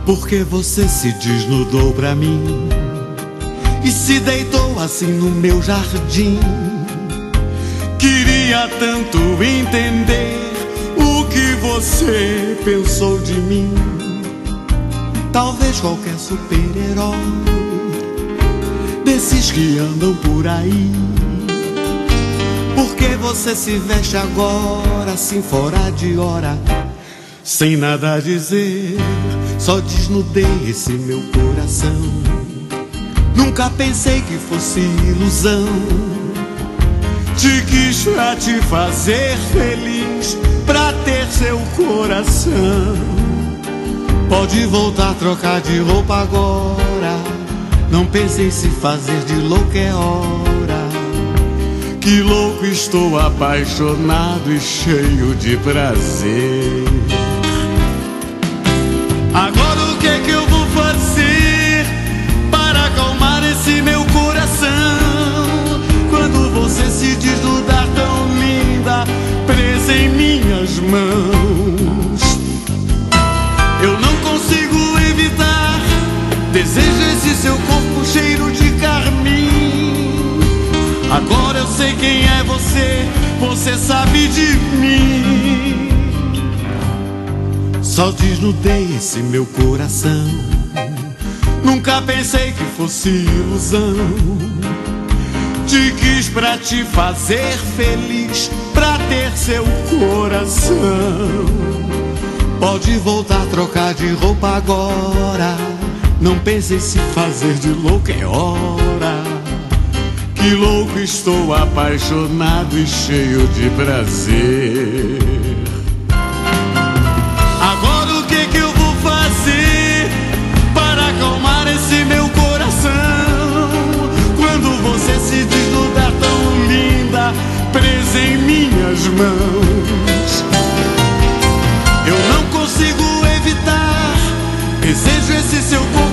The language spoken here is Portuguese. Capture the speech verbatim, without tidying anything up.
Porque você se desnudou pra mim e se deitou assim no meu jardim. Queria tanto entender o que você pensou de mim. Talvez qualquer super-herói desses que andam por aí. Porque você se veste agora assim fora de hora, sem nada a dizer, só desnudei esse meu coração. Nunca pensei que fosse ilusão. Te quis pra te fazer feliz, pra ter seu coração. Pode voltar a trocar de roupa agora. Não pensei se fazer de louco é hora. Que louco, estou apaixonado e cheio de prazer. Agora o que é que eu vou fazer para acalmar esse meu coração? Quando você se desnudar tão linda, presa em minhas mãos, eu não consigo evitar. Desejo esse seu corpo cheiro de carmim. Agora eu sei quem é você, você sabe de mim. Só desnudei esse meu coração. Nunca pensei que fosse ilusão. Te quis pra te fazer feliz, pra ter seu coração. Pode voltar a trocar de roupa agora. Não pensei se fazer de louco é hora. Que louco, estou apaixonado e cheio de prazer. Agora o que que eu vou fazer para acalmar esse meu coração? Quando você se desnudar tão linda, presa em minhas mãos, eu não consigo evitar. Desejo esse seu corpo